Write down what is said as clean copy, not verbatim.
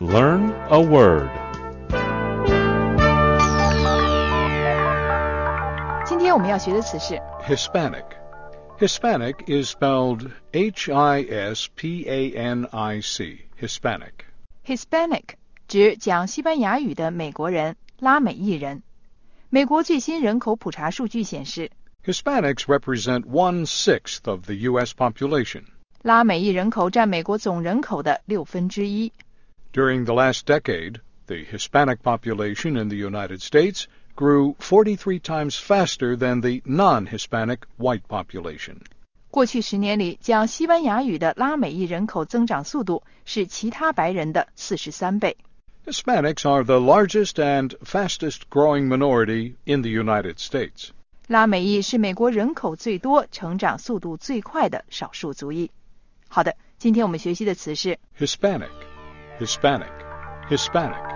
Learn a word. 今天我们要学的词是 Hispanic. Hispanic is spelled Hispanic. Hispanic， 指讲西班牙语的美国人、拉美裔人。美国最新人口普查数据显示， Hispanics represent 1/6 of the U.S. population. 拉美裔人口占美国总人口的1/6。 During the last decade, the Hispanic population in the United States grew 43 times faster than the non-Hispanic white population. 过去10年里，讲西班牙语的拉美裔人口增长速度是其他白人的43倍。 Hispanics are the largest and fastest growing minority in the United States. 拉美裔是美国人口最多、成长速度最快的少数族裔。好的，今天我们学习的词是 Hispanic.